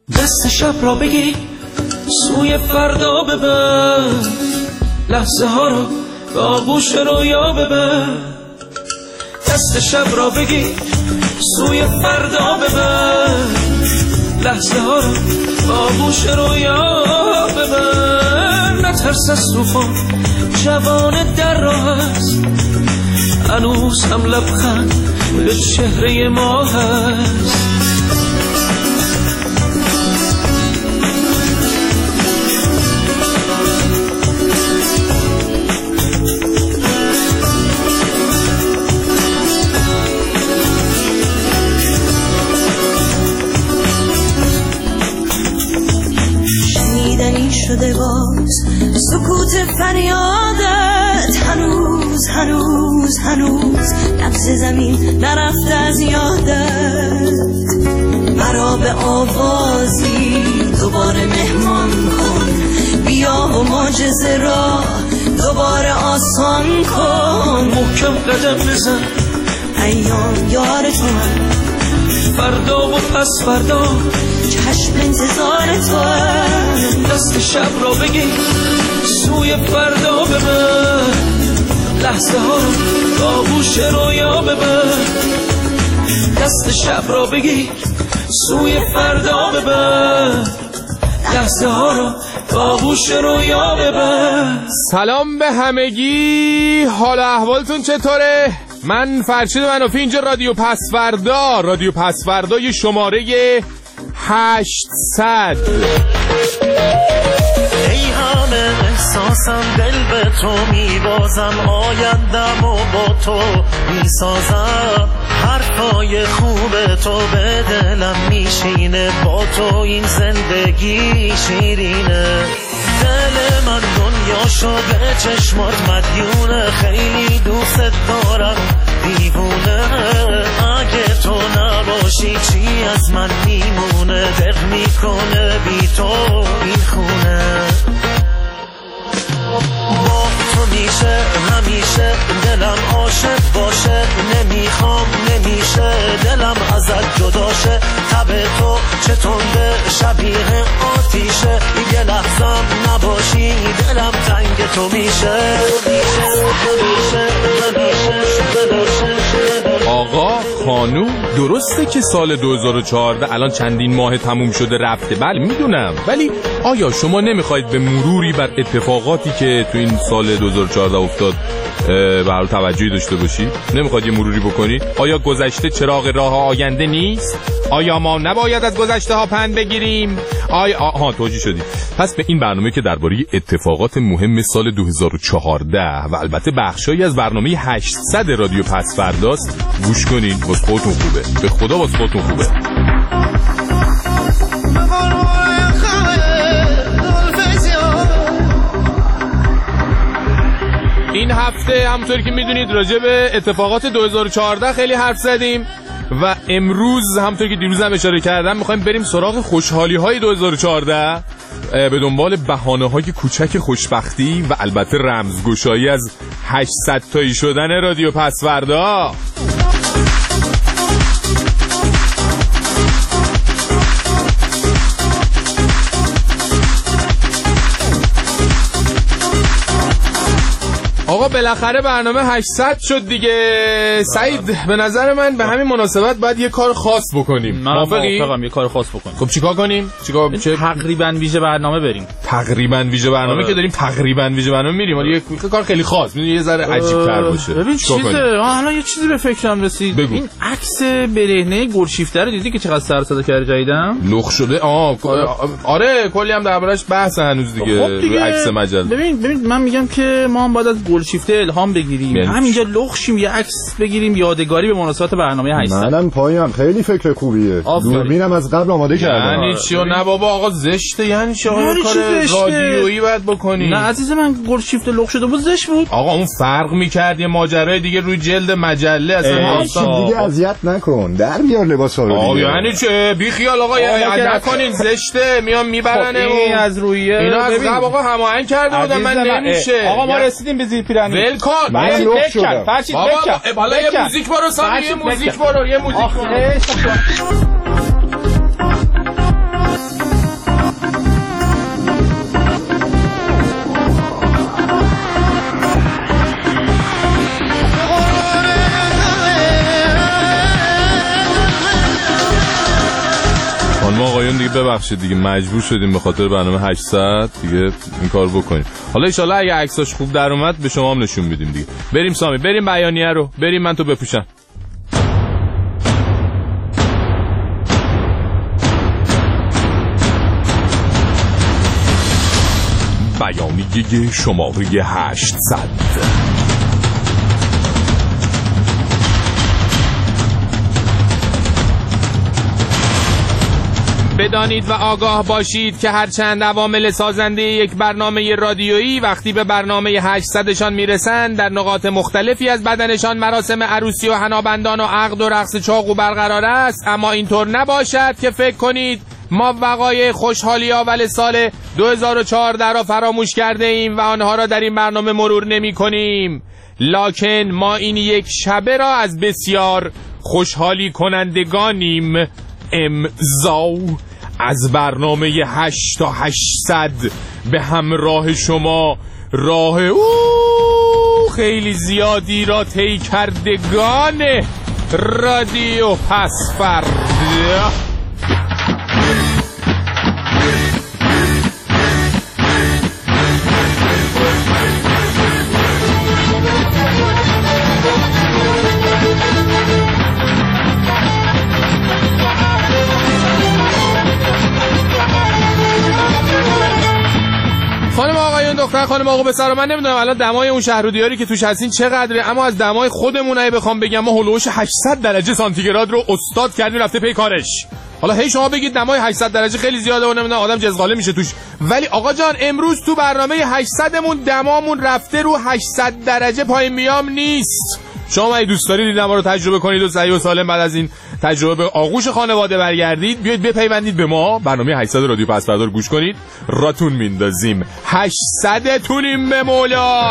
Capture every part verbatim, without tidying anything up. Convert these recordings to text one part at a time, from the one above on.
دست شب را بگی سوی فردا ببر، لحظه ها رو به آغوش رویا ببر. دست شب را بگی سوی فردا ببر، لحظه ها رو به آغوش رویا ببر. نترس از طوفان، جوان در راه است، هنوز هم لبخند به چهره ما هست. شنیدنی شده باز سکوت فریادت، هنوز هنوز هنوز نبض زمین نرفته از یادت. مرا به آوازی دوباره مهمان کن، بیا و معجزه را دوباره آسان کن. محکم قدم بزن، ایام یار تو هم، فردا و پس فردا چشم انتظار تو هم. دست شب را بگی سوی فردا ببر، لحظه ها رو به آغوش رویا ببر. دست شب را بگی سوی فردا ببر، لحظه ها رو به آغوش رویا ببر. سلام به همگی، حال احوالتون چطوره؟ من فرشید منافی، اینجا رادیو پسوردا. رادیو پسوردا یه شماره هشتصد. ای همه احساسم دل به تو میبازم، آیندم و با تو میسازم. حرفای خوب تو به دلم میشینه، با تو این زندگی شیرینه. دل من دنیاشو به چشمات مدیونه، خیلی دوست دارم دیوونه. اگه تو نباشی چی از من میمونه، دق میکنه بی تو این خونه. با تو میشه همیشه دلم عاشق باشه، نمیخوام نمیشه دلم ازت جداشه. تب تو چه تنده شبیه آتیشه، یه لحظم نباشی دلم تنگ تو میشه. آقا خانوم، درسته که سال دو هزار و چهارده الان چندین ماه تموم شده رفته، بله میدونم، ولی آیا شما نمیخواید به مروری بر اتفاقاتی که تو این سال دو هزار و چهارده افتاد به حال توجهی داشته باشید؟ نمیخواید یه مروری بکنید؟ آیا گذشته چراغ راه آینده نیست؟ آیا ما نباید از گذشته ها پند بگیریم؟ آیا آها توجیه شدید. پس به این برنامه که درباره اتفاقات مهم سال دو هزار و چهارده و البته بخشایی از برنامه هشتصد رادیو پسورداست گوش کنین. واسه خودتون خوبه، به خدا واسه خودتون خوبه. این هفته همونطوری که میدونید راجع به اتفاقات دو هزار و چهارده خیلی حرف زدیم و امروز همونطوری که دیروز هم اشاره کردم میخوایم بریم سراغ خوشحالی های دو هزار و چهارده، به دنبال بهانه های کوچک خوشبختی و البته رمزگشایی از هشتصد تایی شدن رادیو پسوردا. آقا بالاخره برنامه هشتصد شد دیگه. سعید به نظر من به همین مناسبت باید یه کار خاص بکنیم. موافقی؟ موافقم یه کار خاص بکنیم. خب چیکار کنیم؟ چیکار چه تقریبا ویژه برنامه بریم. تقریبا ویژه برنامه که داریم تقریبا ویژه برنامه میریم، ولی یه کار خیلی خاص، یه ذره عجیب تر باشه. ببین چیزه، الان یه چیزی به فکرم رسید. بگو. این عکس برهنه گلشیفته رو دیدی که چقدر سر صدا کرده جدیدن؟ لخ شده. آه آره کلی هم دربارش بحث هنوز دیگه. خب دیگه عکس مجله. ببین ببین من میگم که ما هم باید از گلشیفته الهام بگیریم، همینجا لخشیم یه عکس بگیریم یادگاری به مناسبت برنامه هشتصد. منم پایم خیلی فکر خوبیه. دوربینم از قبل آماده کردم. یعنی چی؟ نه بابا آقا زشته. یعنی چی آقا کار رادیویی باید بکنی؟ نه عزیز من گلشیفته لخ شده بود زشت بود. آقا اون فرق می‌کرد، یه ماجرای دیگه روی جلد مجله اصلا اصلا دیگه اذیت نکن، در بیار لباسا رو دیگه. آقا یعنی چه؟ بی خیال آقا نکنین زشته، میام میبرنه این از رویه. اینا از قبل آقا هماهنگ کرده بودن، من نمیشه. آقا ما رسیدیم به زیر پیرنی. ول کن. من لخ شدم. فرشید بکن. بالا یه موزیک برو سامی، یه موزیک برو، یه موزیک برو. خانم آقایون دیگه ببخشید دیگه مجبور شدیم به خاطر برنامه هشتصد دیگه این کار بکنیم. حالا ان شاءالله اگه عکساش خوب در اومد به شما هم نشون میدیم دیگه. بریم سامی، بریم بیانیه رو، بریم من تو بپوشم. بیانیه شماره هشتصد. بدانید و آگاه باشید که هرچند عوامل سازنده یک برنامه رادیویی وقتی به برنامه هشتصدشان میرسند در نقاط مختلفی از بدنشان مراسم عروسی و حنابندان و عقد و رقص چاقو برقرار است، اما اینطور نباشد که فکر کنید ما وقایع خوشحالی اول سال دو هزار و چهارده را فراموش کرده ایم و آنها را در این برنامه مرور نمی کنیم. لکن ما این یک شبه را از بسیار خوشحالی کنندگانیم. امضا از برنامه هشت تا هشتصد به همراه شما راه او خیلی زیادی را طی کردگان رادیو پسورد. خانم آقایون دختر خانم آقا پسر، من نمیدونم الان دمای اون شهر و دیاری که توش هستین چقدره، اما از دمای خودمون اگه بخوام بگم ما هولوش هشتصد درجه سانتیگراد رو استاد کردیم رفته پی کارش. حالا هی شما بگید دمای هشتصد درجه خیلی زیاده و نمیدونم آدم جزغاله میشه توش، ولی آقا جان امروز تو برنامه هشتصدمون دمامون رفته رو هشتصد درجه پایین میام نیست. شما اگه دوست دارید این دما رو تجربه کنید و صحیح و سالم بعد از این تجربه به آغوش خانواده برگردید، بیاید بپیوندید به ما، برنامه هشتصد رادیو پسورد رو گوش کنید، راتون میندازیم. هشتصد تونیم به مولا.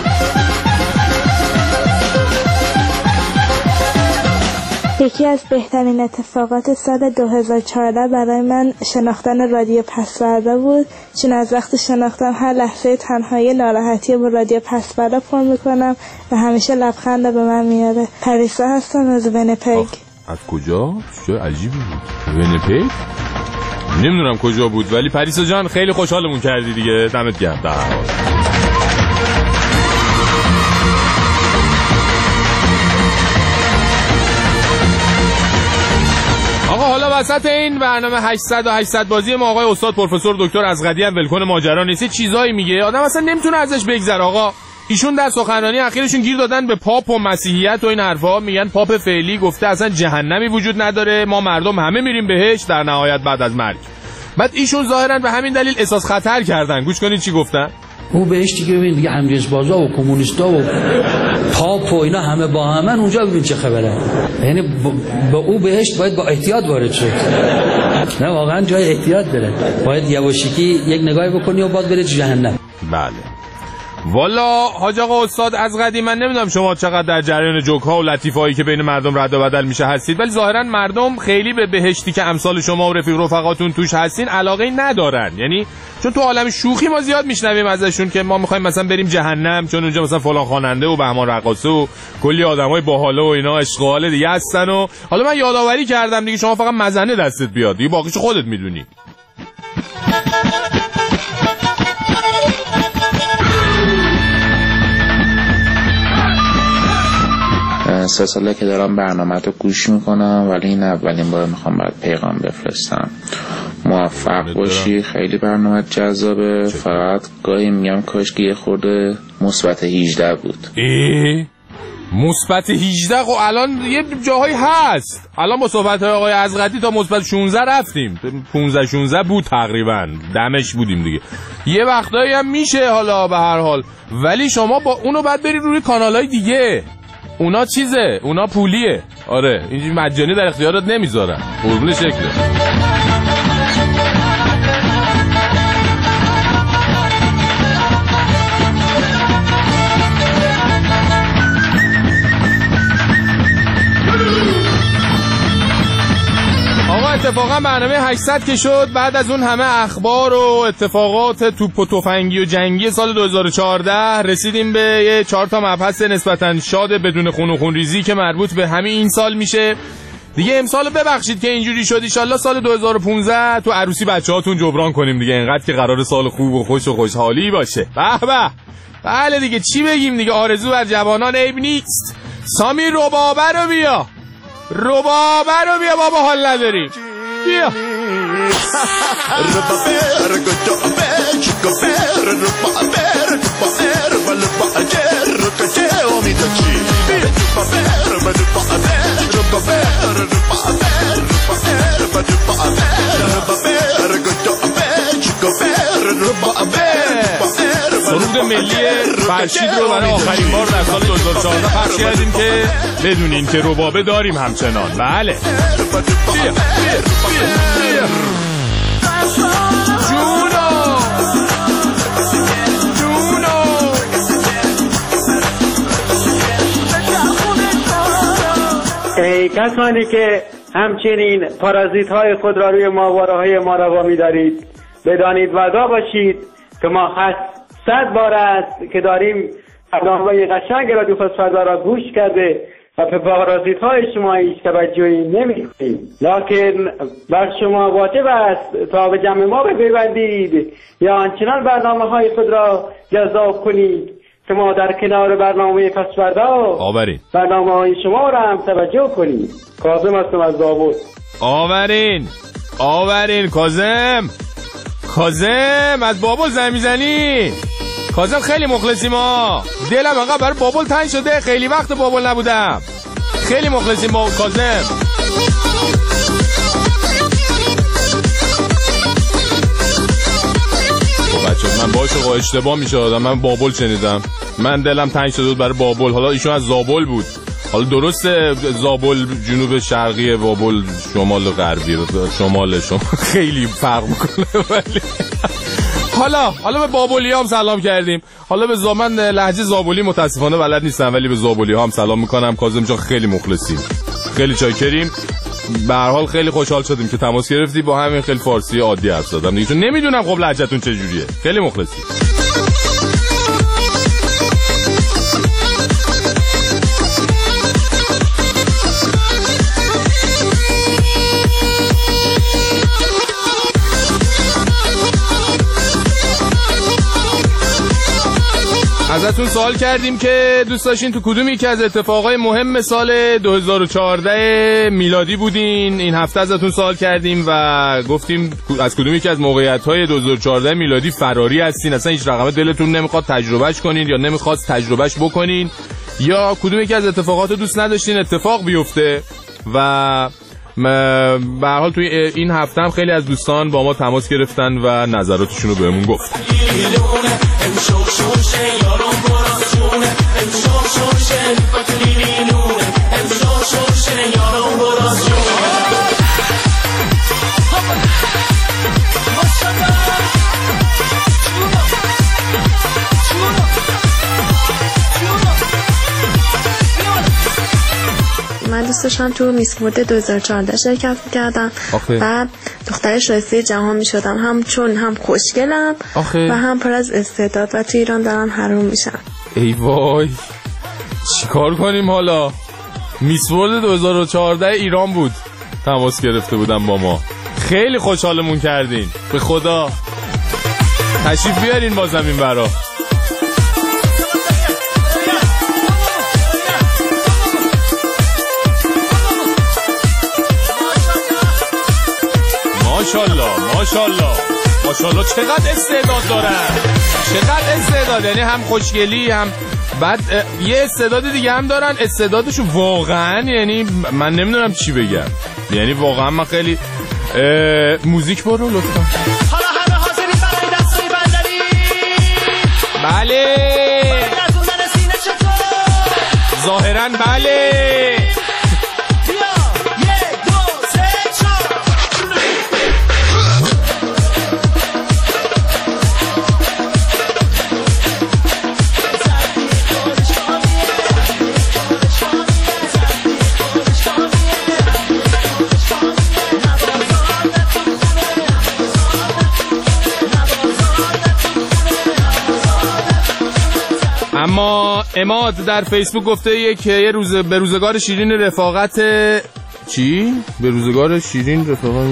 یکی از بهترین اتفاقات سال دو هزار و چهارده برای من شناختن رادیو پسورد بود، چون از وقت شناختم هر لحظه تنهایی ناراحتی با رادیو پسورد پر میکنم و همیشه لبخند به من میاره. پریسا هستم از ونیپگ. از کجا؟ چه عجیبی بود. ونیپگ؟ نمیدونم کجا بود، ولی پریسا جان خیلی خوشحالمون کردی دیگه، دمت گرم. آقا حالا وسط این برنامه هشتصد و هشتصد بازی ما آقای استاد پروفسور دکتر ازغدی هم ولکن ماجرا نیست، چیزایی میگه آدم اصلا نمیتونه ازش بگذره. آقا ایشون در سخنرانی اخیرشون گیر دادن به پاپ و مسیحیت و این حرفا، میگن پاپ فعلی گفته اصلا جهنمی وجود نداره، ما مردم همه میریم بهشت در نهایت بعد از مرگ. بعد ایشون ظاهرا به همین دلیل احساس خطر کردن. گوش کنید چی گفتن. اون بهشتی که ببین دیگه همجنس بازا و کمونیستا و پاپ و اینا همه با همن اونجا، ببین چه خبره. یعنی با او بهشت باید با احتیاط وارد شد. نه واقعا جای احتیاط داره، باید یواشکی یک نگاهی بکنی و بعد بری جهنم. بله والا حاج آقا استاد ازغدی، من نمیدونم شما چقدر در جریان جوک ها و لطیفه هایی که بین مردم رد و بدل میشه هستید، ولی ظاهرا مردم خیلی به بهشتی که امثال شما و رفیق رفقاتون توش هستین علاقه ندارن. یعنی چون تو عالم شوخی ما زیاد میشنویم ازشون که ما میخوایم مثلا بریم جهنم چون اونجا مثلا فلان خواننده و بهمان رقاصه و کلی آدمای باحاله و اینا اشغال دیگه هستن. و حالا من یادآوری کردم دیگه، شما فقط مزنه دستت بیاد دیگه، باقیشو خودت میدونی. سه ساله که دارم برنامه رو گوش میکنم، ولی این اولین بار میخوام برات پیغام بفرستم. موفق باشی، خیلی برنامه جذابه، فقط گاهی میگم کاش که یه خورده مثبت هجده بود. ای مثبت هجده خب الان یه جاهایی هست، الان با صحبت های آقای ازغدی تا مثبت شانزده رفتیم، پانزده شانزده بود تقریبا، دمش بودیم دیگه. یه وقتایی هم میشه حالا به هر حال، ولی شما با اونو بعد برید روی کانالای دیگه، اونا چیزه، اونا پولیه. آره اینجوری مجانی در اختیارات نمیذارن، قربون شکله. اتفاقا برنامه هشتصد که شد، بعد از اون همه اخبار و اتفاقات توپ و تفنگی و جنگی سال دو هزار و چهارده رسیدیم به یه چهار تا مبحث نسبتاً شاد بدون خون و خونریزی که مربوط به همین این سال میشه دیگه امسال ببخشید که اینجوری شد. ان شاءالله سال دو هزار و پانزده تو عروسی بچه‌هاتون جبران کنیم دیگه، اینقدر که قرار سال خوب و خوش و خوشحالی باشه. به به. بله دیگه چی بگیم دیگه، آرزو بر جوانان عیب نیست. سامی ربابه رو بیا، ربابه رو بیا بابا، حال نداریم. بیا سرود ملی فرشید رو برای آخرین بار در سال دو هزار و چهارده پخش کردیم که بدونین که ربابه داریم همچنان. بله بیا بیا بیا جونو جونو. ای کسانی که همچنین پارازیت های خود را روی ماهواره های ما روا می دارید، بدانید وعده باشید که ما هست صد بار است که داریم برنامه قشنگ رادیو فسفردا را گوش کرده و به پارازیت های شما هیچ توجهی نمی کنیم، لکن بر شما واجب است تا به جمع ما بپیوندید یا آنچنان برنامه های خود را جذاب کنید که ما در کنار برنامه فسفردا برنامه های شما را هم توجه کنید. کاظم هستم از زابل. آورین آورین کاظم کاظم از بابل زنگ میزنی؟ کاظم خیلی مخلصی، ما دلم انقدر برای بابل تنگ شده، خیلی وقت بابل نبودم، خیلی مخلصی ما کاظم. خب بچه من باشه با اشتباه میشه آدم، من بابل شنیدم، من دلم تنگ شده بود برای بابل. حالا ایشون از زابل بود، حالا درسته زابل جنوب شرقی، بابل شمال غربی، شمال شما خیلی فرق میکنه. ولی حالا حالا به بابلی هم سلام کردیم. حالا به زمان لهجه زابلی متاسفانه بلد نیستم، ولی به زابلی هم سلام میکنم. کاظم جان خیلی مخلصیم، خیلی چاکریم. به هر حال خیلی خوشحال شدیم که تماس گرفتی، با همین خیلی فارسی عادی حرف زدم دیگه، چون نمیدونم خب لهجه‌تون چجوریه. خیلی مخلصیم. ازتون سوال کردیم که دوست داشتین تو کدوم یکی از اتفاقای مهم سال دو هزار و چهارده میلادی بودین. این هفته ازتون سوال کردیم و گفتیم از کدوم یکی از موقعیت‌های دو هزار و چهارده میلادی فراری هستین، اصلا هیچ رقم دلتون نمیخواد تجربهش کنین یا نمیخواد تجربهش بکنین، یا کدوم یکی از اتفاقات دوست نداشتین اتفاق بیفته. و به هر حال توی این هفته هم خیلی از دوستان با ما تماس گرفتن و نظراتشون رو بهمون گفتن. من دوست داشتم تو میس مود دو هزار و چهارده شرکت می‌کردم و دختر شایسته جهان می‌شدم، هم چون هم خوشگلم آخه. و هم پر از استعداد و تو ایران دارم حروم میشم. ای وای چیکار کنیم حالا؟ میس مود دو هزار و چهارده ایران بود، تماس گرفته بودم با ما، خیلی خوشحالمون کردین، به خدا تشریف بیارین بازم این برا. ماشاءالله ماشاءالله ماشاءالله چقدر استعداد دارن، چقدر استعداد، یعنی هم خوشگلی هم بعد یه استعداد دیگه هم دارن، استعدادشو واقعا یعنی من نمیدونم چی بگم، یعنی واقعا من خیلی موزیک برو لطفا. حالا همه حاضرین برای دستای بندری؟ بله ظاهرا بله. اما اماد در فیسبوک گفته یک یه روز به روزگار شیرین رفاقت چی؟ به روزگار شیرین رفاقت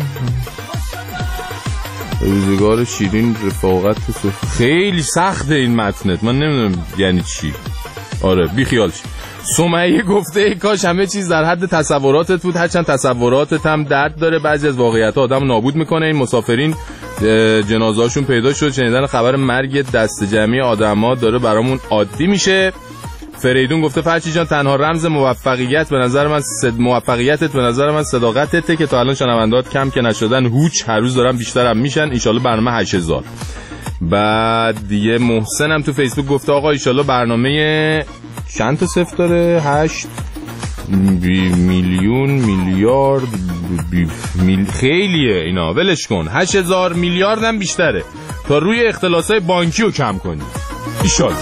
به روزگار شیرین رفاقت خیلی سخته این متنت، من نمیدونم یعنی چی. آره بی خیال شی. سمیه گفته ای کاش همه چیز در حد تصوراتت بود، هرچند تصوراتت هم درد داره، بعضی از واقعیت ها آدم نابود میکنه. این مسافرین جنازهاشون پیدا شد، شنیدن خبر مرگ دست جمعی آدما داره برامون عادی میشه. فریدون گفته فرچی جان تنها رمز موفقیت به نظر من صد موفقیتت به نظر من صداقتته که تا الان شنوندات کم که نشدن، هوچ هر روز دارن بیشترم میشن، ان شاءالله برنامه هشت هزار. بعد دیگه محسن هم تو فیسبوک گفته آقا ان شاءالله برنامه چند تا صفر داره؟ هشت میلیون میلیارد بی میل... خیلیه اینا، ولش کن. هشت هزار میلیارد هم بیشتره تا روی اختلاسای بانکی رو کم کنی ان شاءالله.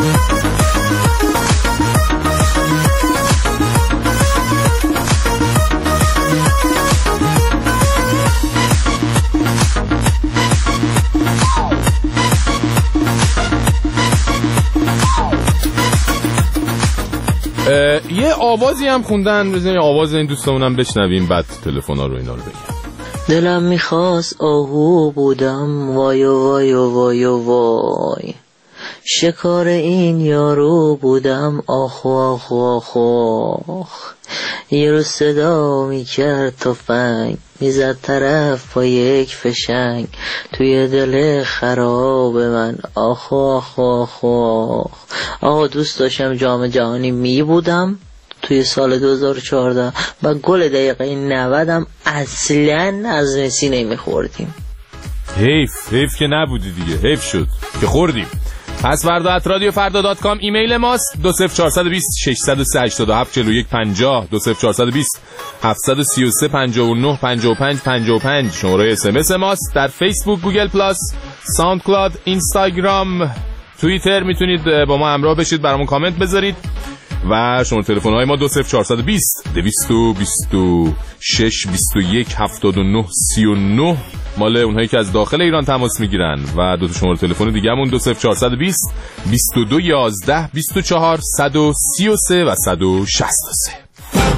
یه آوازی هم خوندن، بزنین آواز این دوستمونم بشنویم بعد تلفن‌ها رو اینا رو بگم. دلم میخواست آهو بودم وای وای وای وای، شکار این یارو بودم آخ آخ آخ آخ، یه رو صدا میکرد تفنگ میزد طرف با یک فشنگ توی دل خراب من آخ آخ آخ آخ. آقا دوست داشتم جام جهانی می بودم توی سال دو هزار و چهارده و گل دقیقه نودم اصلا از مسی نمیخوردیم. حیف حیف که نبودی دیگه، حیف شد که خوردیم. پس فردا ات رادیو فردا دات کام ایمیل ماست. دو صفر چهار دو صفر شش سه هشت هفت چهار یک پنجاه دو صفر چهار دو صفر هفت سه سه پنجاه و نه پنجاه و پنج پنجاه و پنج شماره اس ام اس ماست. در فیسبوک، گوگل پلاس، ساوند کلاود، اینستاگرام، توییتر میتونید با ما همراه بشید، برامون کامنت بذارید و شماره تلفن های ما دو صفر چهار دو صفر دو دو شش دو یک هفت نه سه نه مال اونهایی که از داخل ایران تماس میگیرن و دو تا شماره تلفن دیگه همون دو صفر چهار دو صفر بیست و دو یازده بیست و چهار صد و سی و سه و صد و شصت و سه.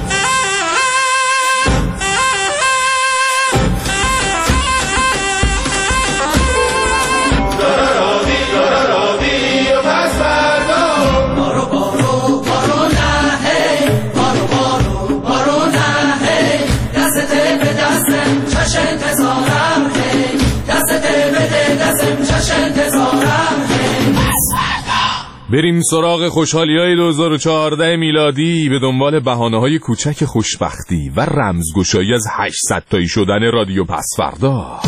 بریم سراغ خوشحالی‌های دو هزار و چهارده میلادی به دنبال بهانه‌های کوچک خوشبختی و رمزگشایی از هشتصد تایی شدن رادیو پسفردا.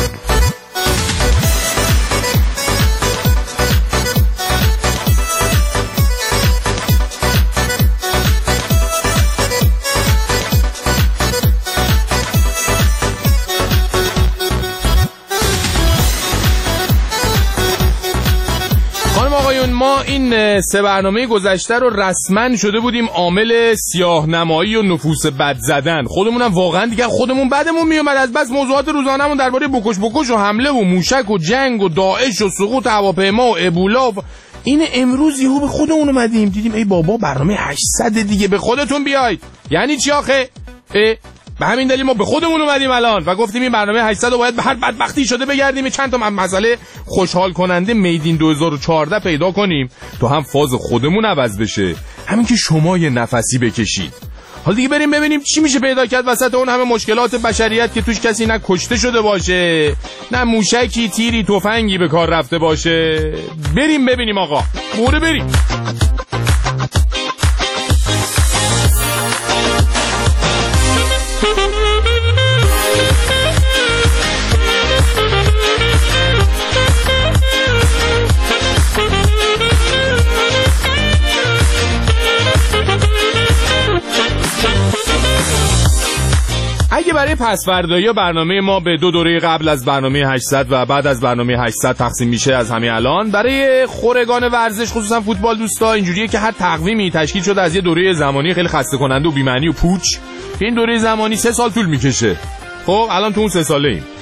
ما این سه برنامه گذشته رو رسما شده بودیم عامل سیاه نمایی و نفوس بد زدن. خودمونم واقعا دیگه خودمون بدمون میومد از بس موضوعات روزانمون درباره بکش بکش و حمله و موشک و جنگ و داعش و سقوط هواپیما و ابولا و این. امروز یهو به خودمون اومدیم دیدیم ای بابا برنامه هشتصد دیگه، به خودتون بیاید. یعنی چی آخه؟ به همین دلیل ما به خودمون اومدیم الان و گفتیم این برنامه هشتصد رو باید به هر بدبختی شده بگردیم چند تا مسئله خوشحال کننده میدین دو هزار و چهارده پیدا کنیم تا هم فاز خودمون عوض بشه، همین که شما یه نفسی بکشید. حالا دیگه بریم ببینیم چی میشه پیدا کرد وسط اون همه مشکلات بشریت که توش کسی نه کشته شده باشه، نه موشکی تیری تفنگی به کار رفته باشه. بریم ببینیم آقا، موره بریم. اگه برای پسفردایی برنامه ما به دو دوره قبل از برنامه هشتصد و بعد از برنامه هشتصد تقسیم میشه از همین الان، برای خورگان ورزش خصوصا فوتبال دوستا اینجوریه که هر تقویمی تشکیل شده از یه دوره زمانی خیلی خسته کننده و بی‌معنی و پوچ. این دوره زمانی سه سال طول میکشه. خب الان تو اون سه ساله ایم.